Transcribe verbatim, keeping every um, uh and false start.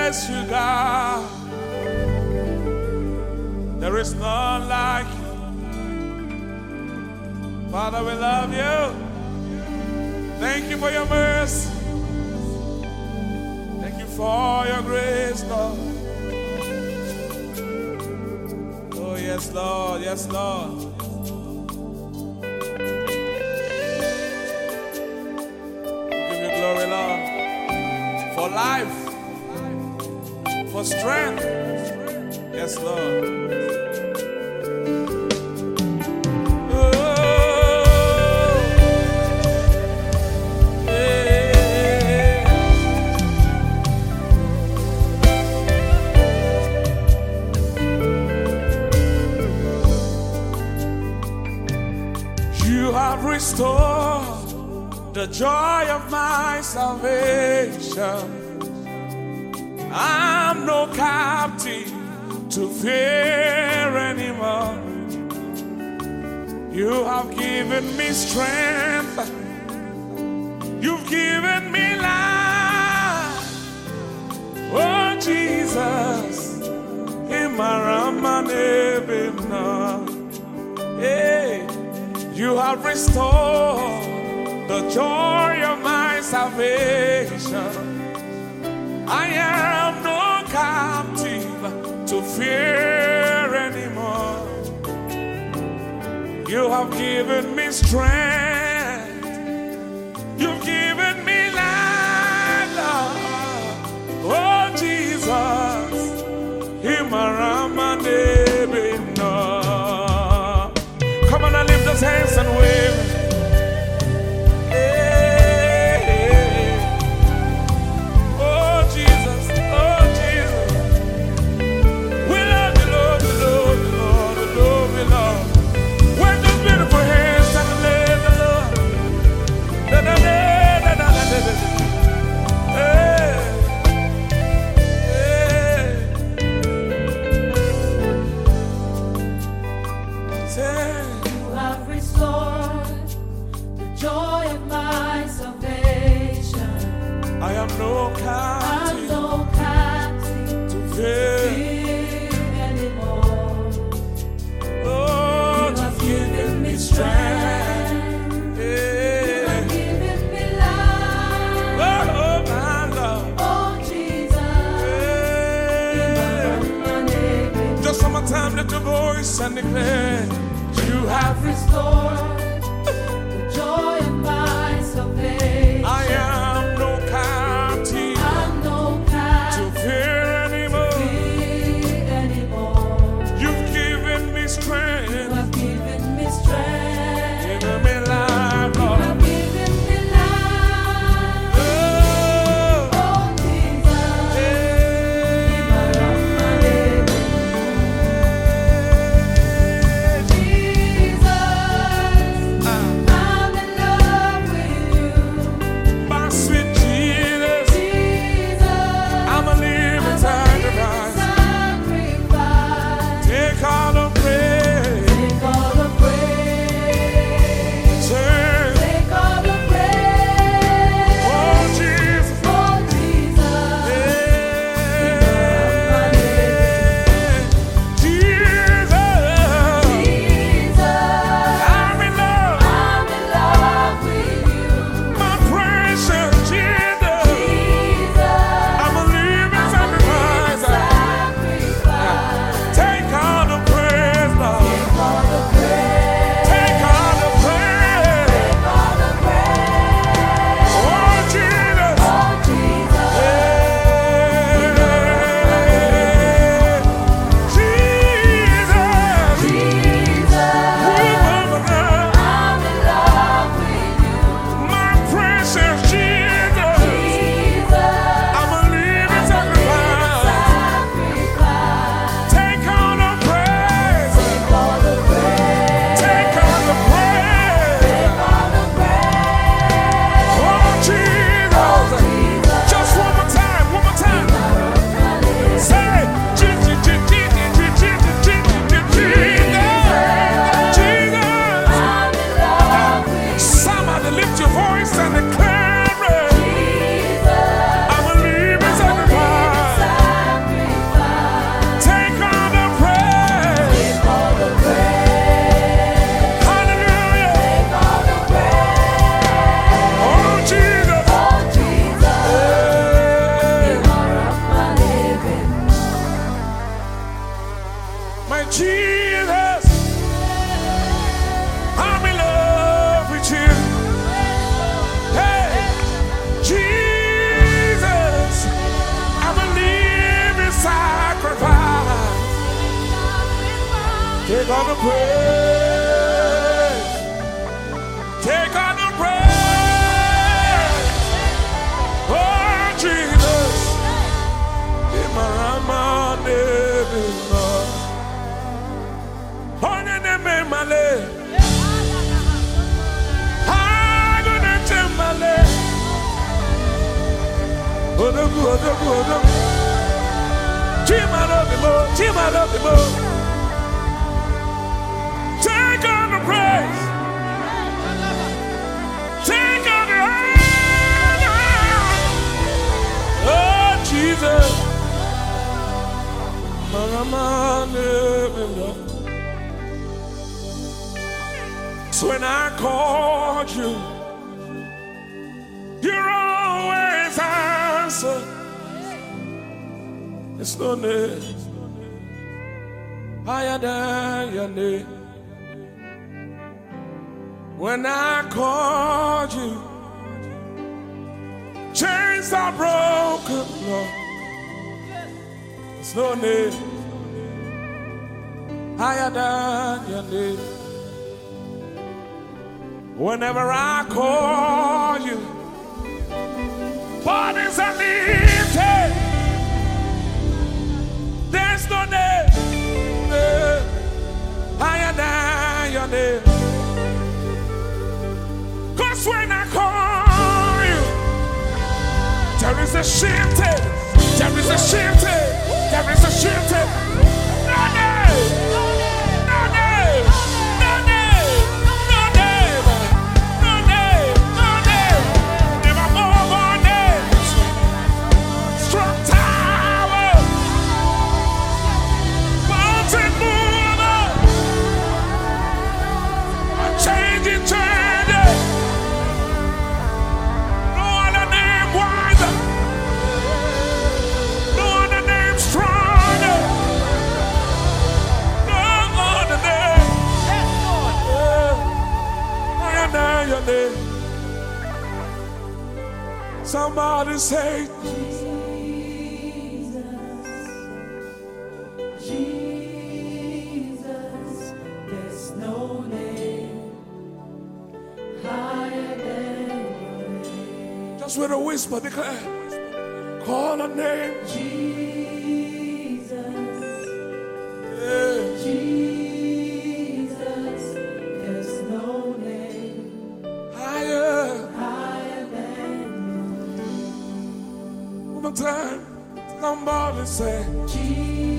bless you, God. There is none like you. Father, we love you. Thank you for your mercy. Thank you for your grace, Lord. Oh, yes, Lord. Yes, Lord. Give you glory, Lord. For life. For strength. Yes, Lord. You have restored the joy of my salvation. I'm no captive to fear anymore. You have given me strength. You've given me life. Oh, Jesus, Imaramane. Hey. You have restored the joy of my salvation. I am no captive to fear anymore. You have given me strength. You've given me life, Lord. Oh, Jesus, Imaramane. Come on and lift those hands and wave. Hey, hey, hey. Oh, Jesus, oh, Jesus. We love you, Lord, we love you, Lord, we love you, Lord. Wave those beautiful hands and live the Lord. Da, da, da, da, da, da, da, da. Hey, hey. Say, I am no captive, no captive to fear anymore. Lord, you have given me strength. You have given me life. Oh, my Lord. Oh, Jesus. Yeah. Just one more time, lift your voice and declare, you have restored the joy of my salvation. I am Take all the praise. Take all the praise. Oh, Jesus. In my Rama, baby, Lord. On your name, in my leg. I'm gonna take my leg. Oh, the good, the good, the good. Team out of the boat, team out of the boat. Take on the praise. Take on the honor. Oh, Jesus. So when I called you, you're always answer. It's no name higher than your name. When I called you, chains are broken, Lord. It's no name higher than your name. Whenever I call you, bodies are lifted. There's no name uh, higher than your name. Cause when I call you, there is a shifting, there is a shifting, there is a shifting. No name, no name, no name, no name, no name, no name. Never more, more names. Strong tower. Changing, changing. No other name wiser. No other name stronger. No other name. I know your name. Somebody say, just with a whisper, declare, call a name. Jesus, Yeah. Jesus, there's no name Higher. higher than One more time. Somebody say, Jesus.